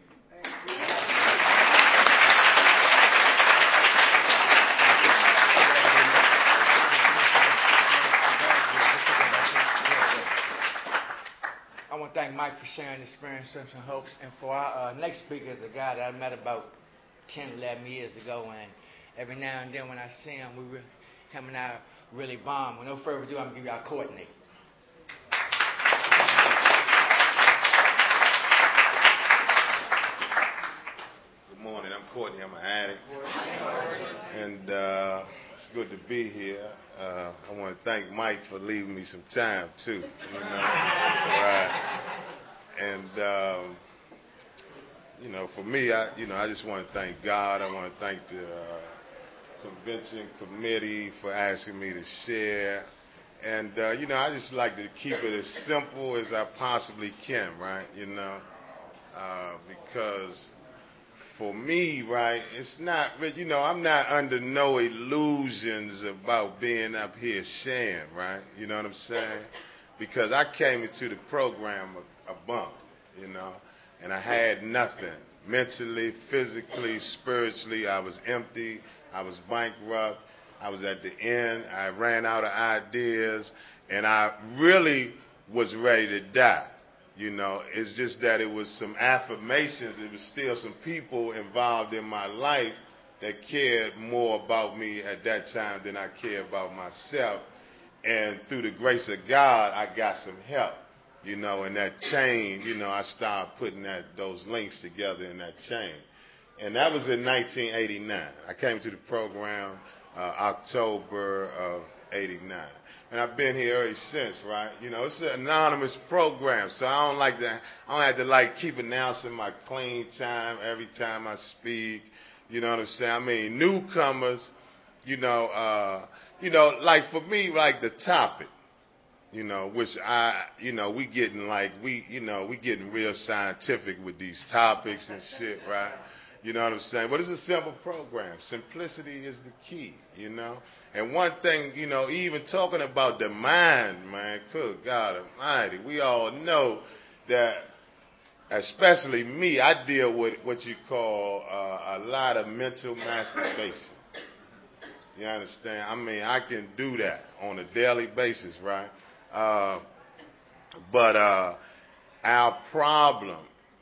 I want to thank Mike for sharing his experience and hopes. And for our uh, next speaker is a guy that I met about ten, eleven years ago. And every now and then when I see him, we re- him and I really bond. With no further ado, I'm going to give you our Courtney. Good morning. I'm Courtney. I'm an addict. And uh, it's good to be here. Uh, I want to thank Mike for leaving me some time, too. You know? Right. And, um, you know, for me, I, you know, I just want to thank God. I want to thank the uh, convention committee for asking me to share. And, uh, you know, I just like to keep it as simple as I possibly can, right? You know, uh, because for me, right, it's not, you know, I'm not under no illusions about being up here sharing, right? You know what I'm saying? Because I came into the program a, a bump, you know, and I had nothing. Mentally, physically, spiritually, I was empty. I was bankrupt. I was at the end. I ran out of ideas, and I really was ready to die. You know, it's just that it was some affirmations. It was still some people involved in my life that cared more about me at that time than I cared about myself. And through the grace of God, I got some help, you know, and that chain, you know, I started putting that those links together in that chain. And that was in nineteen eighty-nine. I came to the program uh, October of eighty-nine. And I've been here ever since, right? You know, it's an anonymous program, so I don't like to, I don't have to like keep announcing my clean time every time I speak. You know what I'm saying? I mean, newcomers, you know, uh, you know, like for me, like the topic, you know, which I, you know, we getting like, we, you know, we getting real scientific with these topics and shit, right? You know what I'm saying? But it's a simple program. Simplicity is the key, you know? And one thing, you know, even talking about the mind, man, good God Almighty, we all know that, especially me, I deal with what you call uh, a lot of mental masturbation. You understand? I mean, I can do that on a daily basis, right? Uh, but uh, our problem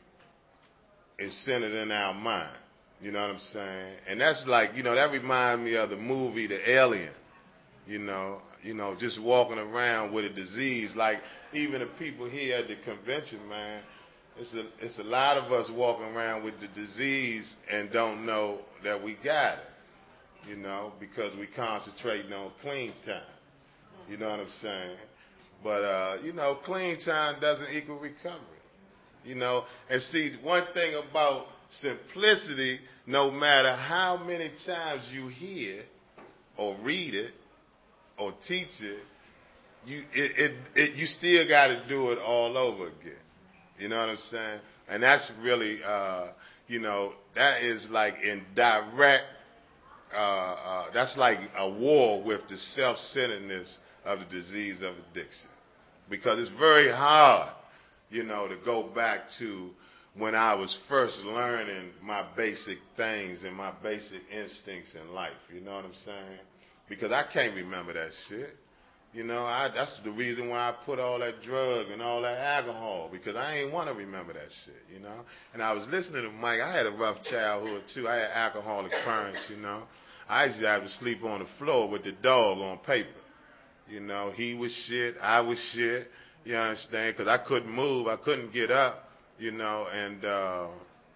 is centered in our mind. You know what I'm saying? And that's like, you know, that reminds me of the movie The Alien. You know, you know, just walking around with a disease. Like even the people here at the convention, man, it's a it's a lot of us walking around with the disease and don't know that we got it. You know, because we concentrating on clean time. You know what I'm saying? But uh, you know, clean time doesn't equal recovery. You know, and see, one thing about simplicity, no matter how many times you hear or read it or teach it, you it, it, it you still got to do it all over again. You know what I'm saying? And that's really, uh, you know, that is like in direct, uh, uh, that's like a war with the self-centeredness of the disease of addiction. Because it's very hard, you know, to go back to when I was first learning my basic things and my basic instincts in life. You know what I'm saying? Because I can't remember that shit. You know, I, that's the reason why I put all that drug and all that alcohol, because I ain't want to remember that shit, you know. And I was listening to Mike. I had a rough childhood, too. I had alcoholic parents, you know. I used to have to sleep on the floor with the dog on paper. You know, he was shit, I was shit, you understand, because I couldn't move, I couldn't get up, you know, and, uh,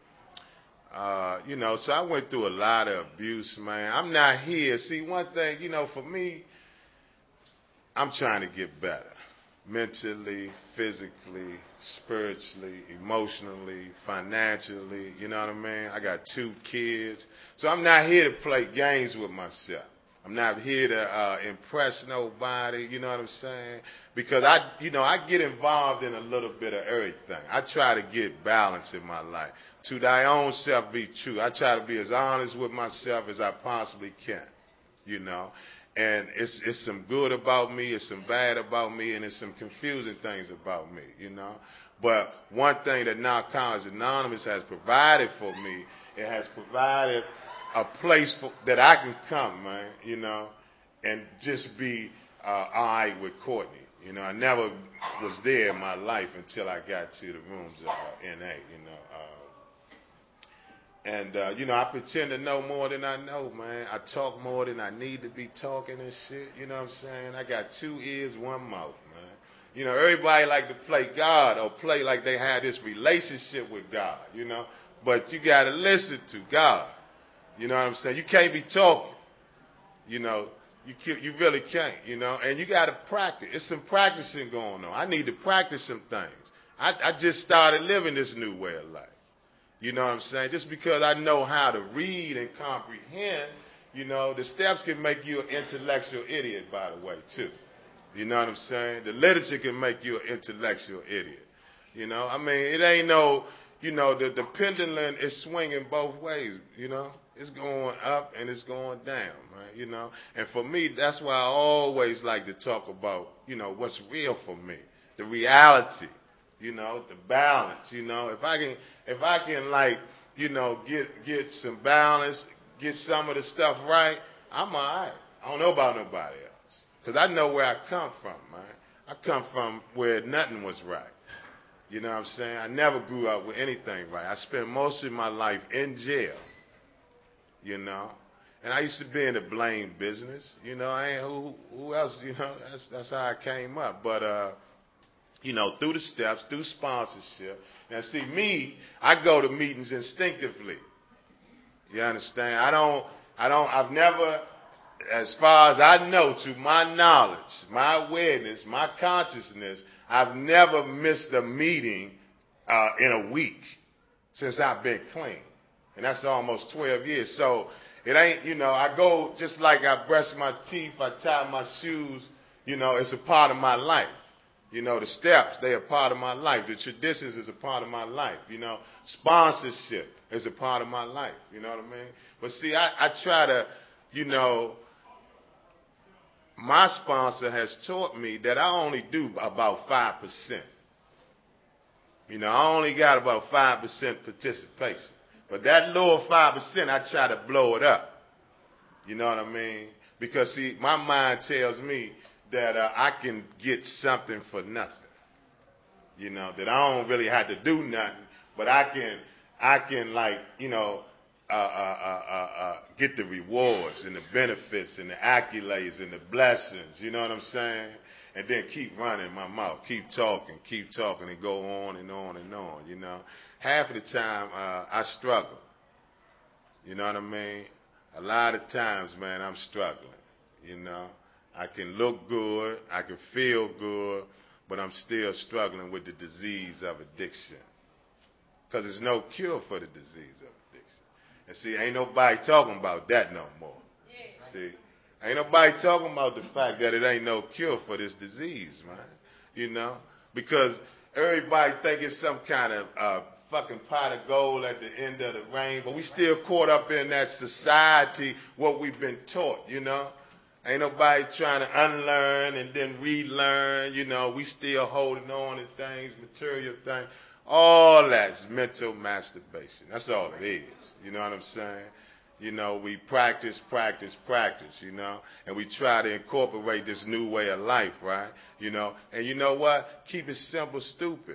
uh, you know, so I went through a lot of abuse, man. I'm not here. See, one thing, you know, for me, I'm trying to get better, mentally, physically, spiritually, emotionally, financially, you know what I mean? I got two kids, so I'm not here to play games with myself. I'm not here to uh, impress nobody, you know what I'm saying? Because I, you know, I get involved in a little bit of everything. I try to get balance in my life. To thy own self be true. I try to be as honest with myself as I possibly can, you know? And it's it's some good about me, it's some bad about me, and it's some confusing things about me, you know? But one thing that Narcotics Anonymous has provided for me, it has provided a place for, that I can come, man, you know, and just be uh, all right with Courtney. You know, I never was there in my life until I got to the rooms of uh, N A, you know. Uh, and, uh, you know, I pretend to know more than I know, man. I talk more than I need to be talking and shit, you know what I'm saying? I got two ears, one mouth, man. You know, everybody like to play God or play like they had this relationship with God, you know. But you got to listen to God. You know what I'm saying? You can't be talking. You know, you you really can't, you know. And you got to practice. It's some practicing going on. I need to practice some things. I, I just started living this new way of life. You know what I'm saying? Just because I know how to read and comprehend, you know, the steps can make you an intellectual idiot, by the way, too. You know what I'm saying? The literature can make you an intellectual idiot. You know, I mean, it ain't no, you know, the, the pendulum is swinging both ways, you know. It's going up and it's going down, right? You know. And for me, that's why I always like to talk about, you know, what's real for me, the reality, you know, the balance. You know, if I can, if I can, like, you know, get get some balance, get some of the stuff right, I'm all right. I don't know about nobody else, because I know where I come from, man. I come from where nothing was right. You know what I'm saying? I never grew up with anything right. I spent most of my life in jail. You know, and I used to be in the blame business. You know, I ain't who who else. You know, that's that's how I came up. But uh, you know, through the steps, through sponsorship. Now, see me, I go to meetings instinctively. You understand? I don't. I don't. I've never, as far as I know, to my knowledge, my awareness, my consciousness, I've never missed a meeting uh, in a week since I've been clean. And that's almost twelve years. So it ain't, you know, I go just like I brush my teeth, I tie my shoes, you know, it's a part of my life. You know, the steps, they are part of my life. The traditions is a part of my life. You know, sponsorship is a part of my life. You know what I mean? But see, I, I try to, you know, my sponsor has taught me that I only do about five percent. You know, I only got about five percent participation. But that lower five percent, I try to blow it up. You know what I mean? Because, see, my mind tells me that uh, I can get something for nothing. You know, that I don't really have to do nothing, but I can, I can like, you know, uh, uh, uh, uh, uh, get the rewards and the benefits and the accolades and the blessings. You know what I'm saying? And then keep running my mouth, keep talking, keep talking, and go on and on and on, you know. Half of the time, uh, I struggle. You know what I mean? A lot of times, man, I'm struggling. You know, I can look good, I can feel good, but I'm still struggling with the disease of addiction. Because there's no cure for the disease of addiction. And see, ain't nobody talking about that no more. Yeah. See, ain't nobody talking about the fact that it ain't no cure for this disease, man. You know, because everybody think it's some kind of uh, fucking pot of gold at the end of the rain, but we still caught up in that society, what we've been taught, you know. Ain't nobody trying to unlearn and then relearn, you know. We still holding on to things, material things. All that's mental masturbation. That's all it is. You know what I'm saying? You know, we practice, practice, practice, you know, and we try to incorporate this new way of life, right? You know, and you know what? Keep it simple, stupid.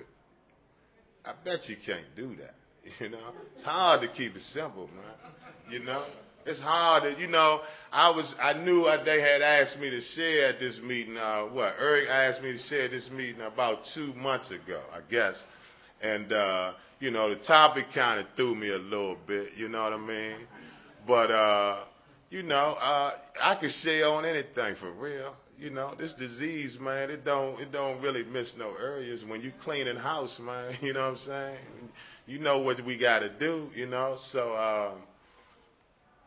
I bet you can't do that, you know. It's hard to keep it simple, man, you know. It's hard to, you know, I was, I knew they had asked me to share at this meeting, uh, what, Eric asked me to share at this meeting about two months ago, I guess. And, uh, you know, the topic kind of threw me a little bit, you know what I mean? But, uh, you know, uh, I can share on anything for real. You know, this disease, man, it don't it don't really miss no areas. When you cleaning house, man, you know what I'm saying? You know what we got to do, you know. So, um,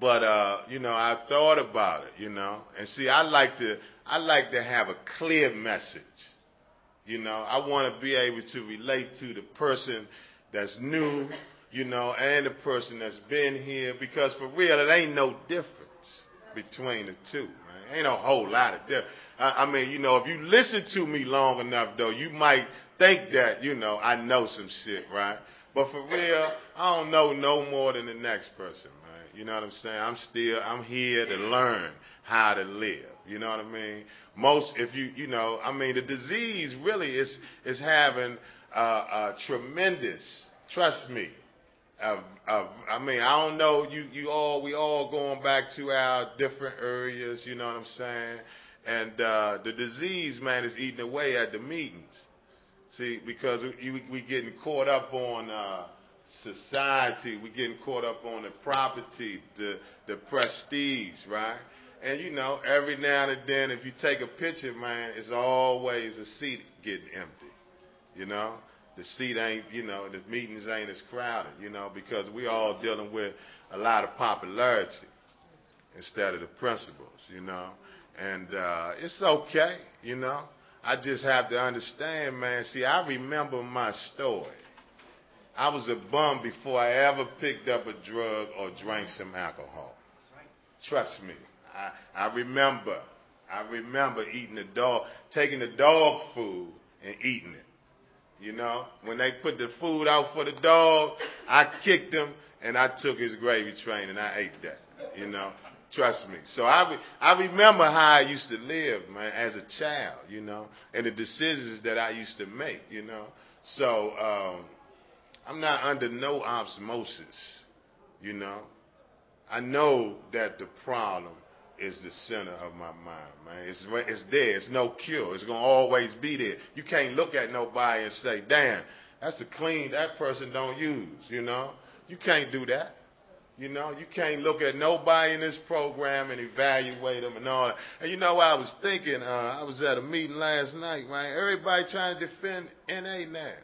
But uh, you know, I thought about it, you know. And see, I like to I like to have a clear message. You know, I want to be able to relate to the person that's new, you know, and the person that's been here, because for real, it ain't no difference between the two, man. Ain't no whole lot of difference. I, I mean, you know, if you listen to me long enough, though, you might think that, you know, I know some shit, right? But for real, I don't know no more than the next person, man. You know what I'm saying? I'm still, I'm here to learn how to live. You know what I mean? Most, if you, you know, I mean, the disease really is is having uh, a tremendous, trust me. Uh, uh, I mean, I don't know. You, you all, we all going back to our different areas. You know what I'm saying? And uh, the disease, man, is eating away at the meetings. See, because we, we getting caught up on uh, society, we getting caught up on the property, the the prestige, right? And you know, every now and then, if you take a picture, man, it's always a seat getting empty. You know, the seat ain't, you know, the meetings ain't as crowded, you know, because we all dealing with a lot of popularity instead of the principles, you know. And uh, it's okay, you know. I just have to understand, man. See, I remember my story. I was a bum before I ever picked up a drug or drank some alcohol. Trust me. I, I remember. I remember eating the dog, taking the dog food and eating it. You know, when they put the food out for the dog, I kicked him and I took his gravy train and I ate that. You know. Trust me. So I, re- I remember how I used to live, man, as a child, you know, and the decisions that I used to make, you know. So um, I'm not under no osmosis, you know. I know that the problem is the center of my mind, man. It's, it's there. It's no cure. It's going to always be there. You can't look at nobody and say, damn, that's a clean, that person don't use, you know. You can't do that. You know, you can't look at nobody in this program and evaluate them and all that. And you know what I was thinking? Uh, I was at a meeting last night, man. Everybody trying to defend N A now.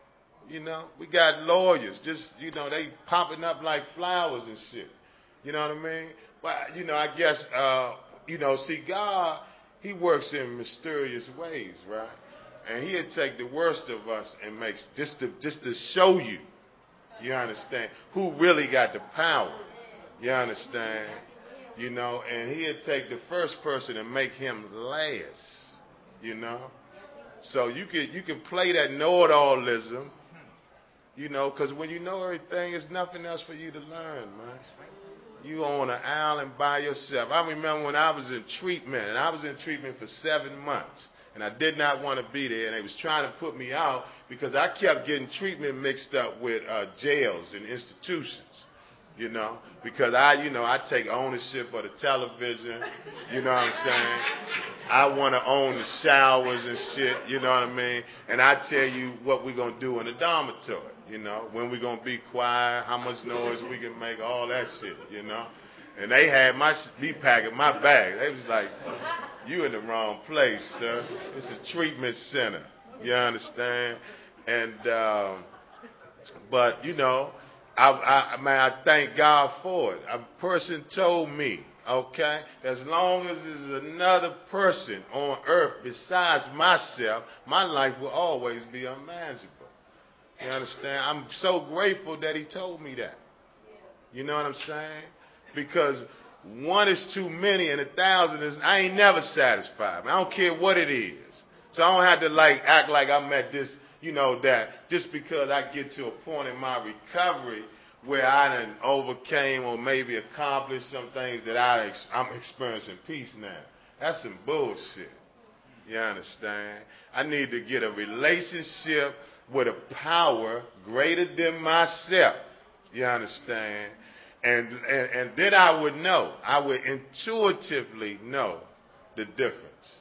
You know, we got lawyers just, you know, they popping up like flowers and shit. You know what I mean? But, you know, I guess, uh, you know, see, God, he works in mysterious ways, right? And he'll take the worst of us and makes just to, just to show you. You understand? Who really got the power? You understand? You know, and he'll take the first person and make him last. You know? So you can you can play that know-it-allism, you know, because when you know everything, there's nothing else for you to learn, man. You on an island by yourself. I remember when I was in treatment, and I was in treatment for seven months. And I did not want to be there, and they was trying to put me out because I kept getting treatment mixed up with uh, jails and institutions, you know, because I, you know, I take ownership of the television, you know what I'm saying? I want to own the showers and shit, you know what I mean? And I tell you what we're going to do in the dormitory, you know, when we're going to be quiet, how much noise we can make, all that shit, you know? And they had my me packing my bag. They was like, you in the wrong place, sir. It's a treatment center. You understand? And, um, but, you know, I, I, man, I thank God for it. A person told me, okay, as long as there's another person on earth besides myself, my life will always be unmanageable. You understand? I'm so grateful that he told me that. You know what I'm saying? Because one is too many and a thousand is, I ain't never satisfied. I don't care what it is. So I don't have to like act like I'm at this, you know, that just because I get to a point in my recovery where I done overcame or maybe accomplished some things that I ex- I'm experiencing peace now. That's some bullshit. You understand? I need to get a relationship with a power greater than myself. You understand? And, and and then I would know, I would intuitively know the difference.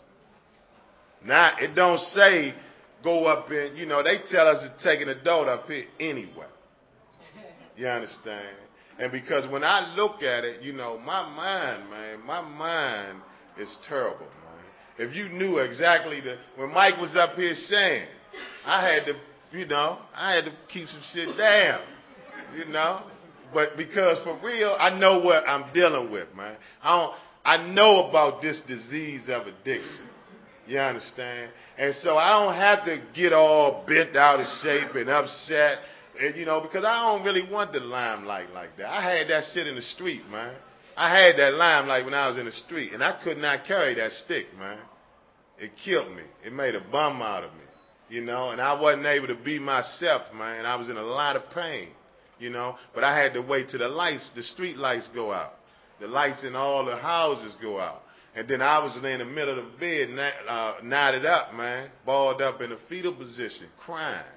Now, it don't say go up in, you know, they tell us to take an adult up here anyway. You understand? And because when I look at it, you know, my mind, man, my mind is terrible, man. If you knew exactly the, when Mike was up here saying, I had to, you know, I had to keep some shit down, you know. but because for real, I know what I'm dealing with, man. I don't, I know about this disease of addiction. You understand? And so I don't have to get all bent out of shape and upset, and, you know, because I don't really want the limelight like that. I had that shit in the street, man. I had that limelight when I was in the street, and I could not carry that stick, man. It killed me. It made a bum out of me, you know, and I wasn't able to be myself, man. I was in a lot of pain, you know, but I had to wait till the lights, the street lights go out. The lights in all the houses go out. And then I was in the middle of the bed, uh, knotted up, man, balled up in a fetal position, crying,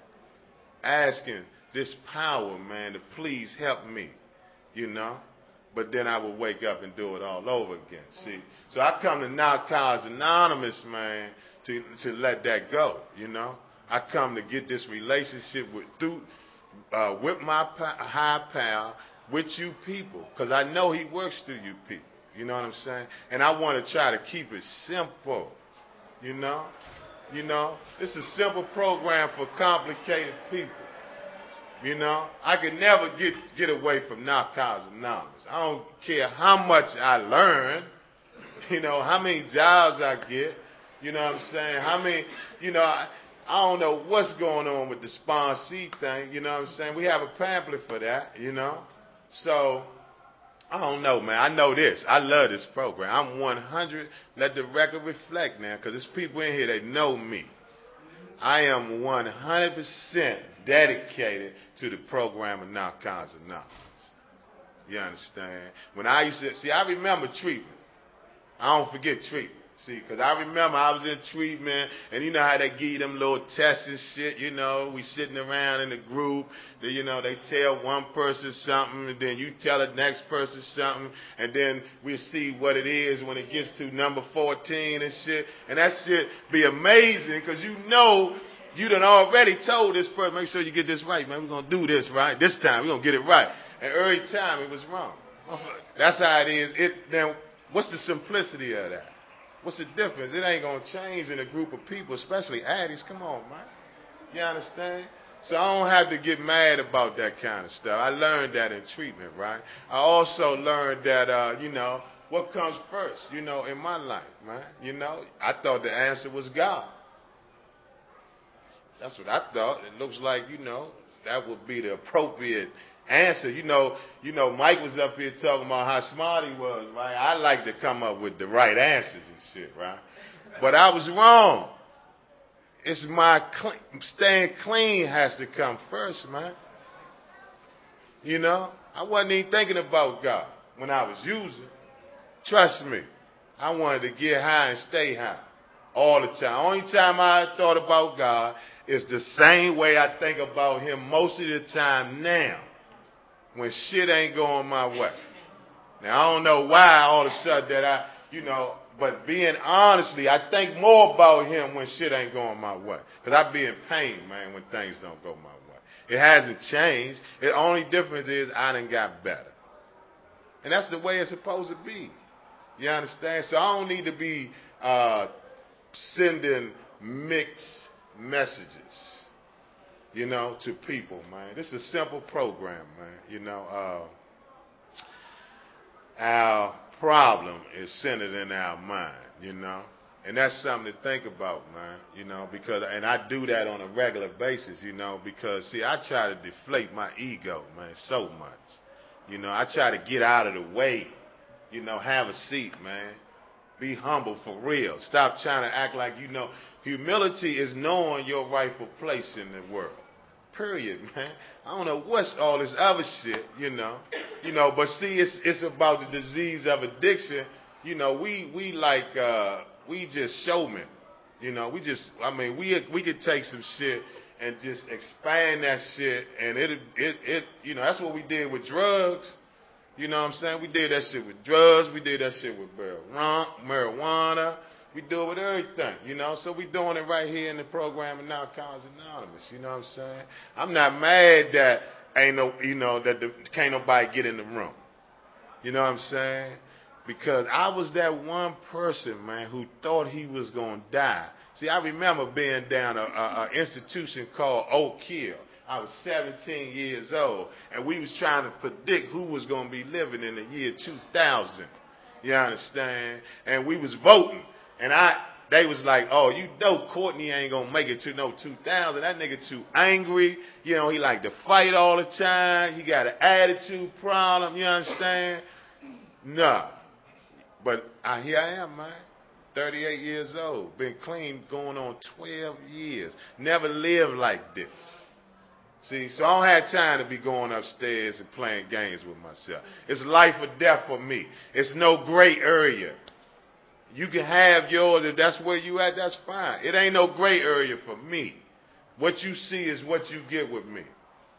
asking this power, man, to please help me, you know. But then I would wake up and do it all over again, see. So I come to Narcotics Anonymous, man, to, to let that go, you know. I come to get this relationship with, through, uh, with my high power, with you people, because I know he works through you people. You know what I'm saying? And I want to try to keep it simple, you know? You know? It's a simple program for complicated people, you know? I could never get, get away from Narcotics Anonymous. I don't care how much I learn, you know, how many jobs I get, you know what I'm saying? How many, you know, I, I don't know what's going on with the sponsee thing, you know what I'm saying? We have a pamphlet for that, you know? So, I don't know, man. I know this. I love this program. I'm one hundred. Let the record reflect now, because there's people in here that know me. I am one hundred percent dedicated to the program of Narcotics Anonymous. You understand? When I used to, see, I remember treatment. I don't forget treatment. See, because I remember I was in treatment, and you know how they give you them little tests and shit, you know, we sitting around in the group, that, you know, they tell one person something, and then you tell the next person something, and then we see what it is when it gets to number fourteen and shit, and that shit be amazing, because you know you done already told this person, make sure you get this right, man, we're going to do this right, this time, we're going to get it right, and every time it was wrong. That's how it is. It, now, what's the simplicity of that? What's the difference? It ain't going to change in a group of people, especially addicts. Come on, man. You understand? So I don't have to get mad about that kind of stuff. I learned that in treatment, right? I also learned that, uh, you know, what comes first, you know, in my life, man. You know, I thought the answer was God. That's what I thought. It looks like, you know, that would be the appropriate answer. You know, you know, Mike was up here talking about how smart he was, right? I like to come up with the right answers and shit, right? But I was wrong. It's my cl- staying clean has to come first, man. You know, I wasn't even thinking about God when I was using. Trust me, I wanted to get high and stay high all the time. Only time I thought about God is the same way I think about him most of the time now, when shit ain't going my way. Now, I don't know why all of a sudden that I, you know, but being honestly, I think more about him when shit ain't going my way. Because I be in pain, man, when things don't go my way. It hasn't changed. The only difference is I done got better. And that's the way it's supposed to be. You understand? So I don't need to be uh, sending mixed messages, you know, to people, man. This is a simple program, man. You know, uh, our problem is centered in our mind, you know. And that's something to think about, man, you know, because, and I do that on a regular basis, you know, because, see, I try to deflate my ego, man, so much. You know, I try to get out of the way, you know, have a seat, man. Be humble for real. Stop trying to act like you know. Humility is knowing your rightful place in the world. Period, man. I don't know what's all this other shit, you know. You know, but see, it's it's about the disease of addiction. You know, we we like uh, we just showmen. You know, we just I mean we we could take some shit and just expand that shit, and it it it you know that's what we did with drugs. You know what I'm saying? We did that shit with drugs. We did that shit with marijuana. We do it with everything, you know. So we doing it right here in the program of Narcotics Anonymous. You know what I'm saying? I'm not mad that ain't no, you know, that the, can't nobody get in the room. You know what I'm saying? Because I was that one person, man, who thought he was gonna die. See, I remember being down a, a, a institution called Oak Hill. I was seventeen years old, and we was trying to predict who was going to be living in the year two thousand. You understand? And we was voting, and I they was like, oh, you know Courtney ain't going to make it to no two thousand. That nigga too angry. You know, he like to fight all the time. He got an attitude problem. You understand? Nah. But I, here I am, man. thirty-eight years old. Been clean going on twelve years. Never lived like this. See, so I don't have time to be going upstairs and playing games with myself. It's life or death for me. It's no gray area. You can have yours. If that's where you at, that's fine. It ain't no gray area for me. What you see is what you get with me.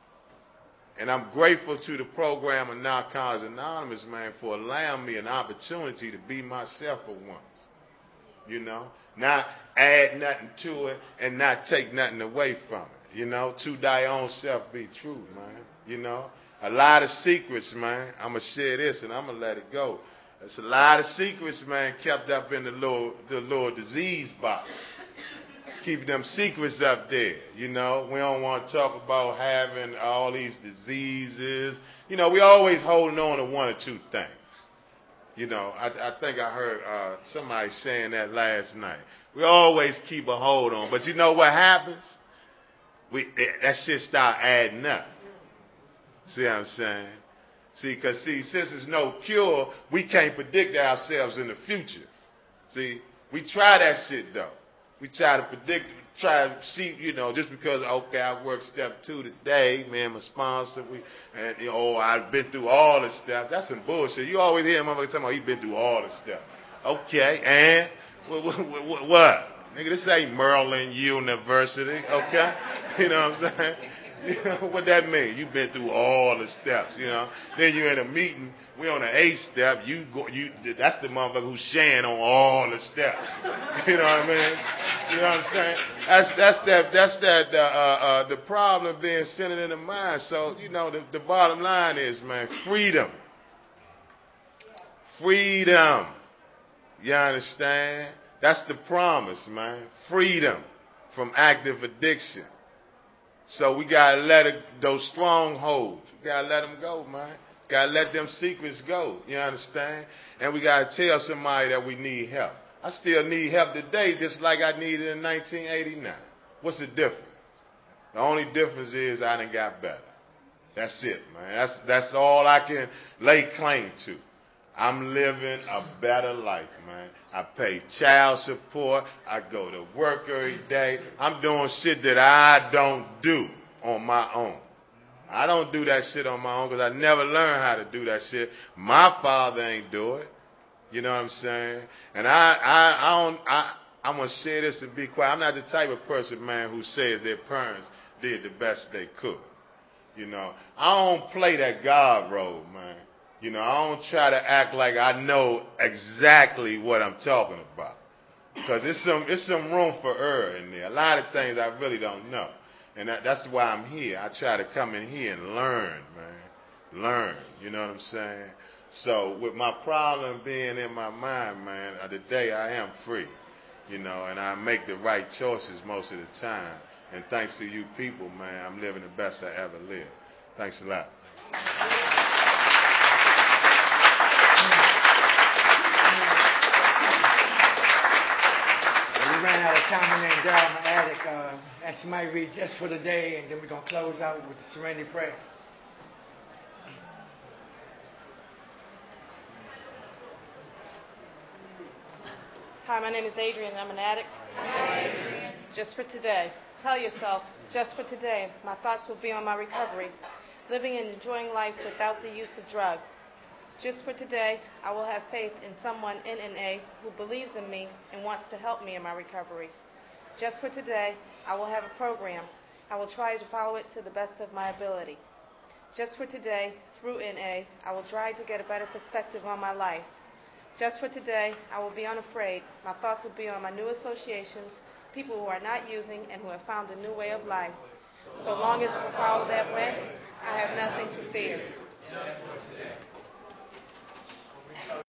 And I'm grateful to the program of Narcotics Anonymous, man, for allowing me an opportunity to be myself for once. You know, not add nothing to it and not take nothing away from it. You know, to thy own self be true, man. You know, a lot of secrets, man. I'm going to share this and I'm going to let it go. There's a lot of secrets, man, kept up in the little, the little disease box. Keep them secrets up there. You know, we don't want to talk about having all these diseases. You know, we always holding on to one or two things. You know, I, I think I heard uh, somebody saying that last night. We always keep a hold on. But you know what happens? We that shit start adding up. See what I'm saying? See, because, see, since there's no cure, we can't predict ourselves in the future. See, we try that shit, though. We try to predict, try to see, you know, just because, okay, I worked step two today, man, my sponsor, we, and, you know, oh, I've been through all the steps. That's some bullshit. You always hear a motherfucker talking about he's been through all the steps. Okay, and what? what, what, what? Nigga, this ain't Maryland University, okay? You know what I'm saying? You know what that mean? You've been through all the steps, you know. Then you're in a meeting, we're on the eighth step, you go you that's the motherfucker who's sharing on all the steps. You know what I mean? You know what I'm saying? That's that's that that's that uh, uh, the problem being centered in the mind. So, you know, the, the bottom line is, man, freedom. Freedom. You understand? That's the promise, man. Freedom from active addiction. So we got to let it, those strongholds, we got to let them go, man. Got to let them secrets go, you understand? And we got to tell somebody that we need help. I still need help today just like I needed in nineteen eighty-nine. What's the difference? The only difference is I done got better. That's it, man. That's, that's all I can lay claim to. I'm living a better life, man. I pay child support. I go to work every day. I'm doing shit that I don't do on my own. I don't do that shit on my own because I never learned how to do that shit. My father ain't do it. You know what I'm saying? And I, I, I don't, I, I'm going to say this and be quiet. I'm not the type of person, man, who says their parents did the best they could. You know, I don't play that God role, man. You know, I don't try to act like I know exactly what I'm talking about. Because there's some, there's some room for error in there. A lot of things I really don't know. And that, that's why I'm here. I try to come in here and learn, man. Learn. You know what I'm saying? So with my problem being in my mind, man, today I am free. You know, and I make the right choices most of the time. And thanks to you people, man, I'm living the best I ever lived. Thanks a lot. We ran out of time. My name Darryl, my addict. Uh, ask somebody to read Just for the Day, and then we're going to close out with the Serenity Prayer. Hi, my name is Adrian, and I'm an addict. Hi. Just for today. Tell yourself, just for today, my thoughts will be on my recovery, living and enjoying life without the use of drugs. Just for today, I will have faith in someone in N A who believes in me and wants to help me in my recovery. Just for today, I will have a program. I will try to follow it to the best of my ability. Just for today, through N A, I will try to get a better perspective on my life. Just for today, I will be unafraid. My thoughts will be on my new associations, people who are not using and who have found a new way of life. So long as we follow that way, I have nothing to fear. Just for today.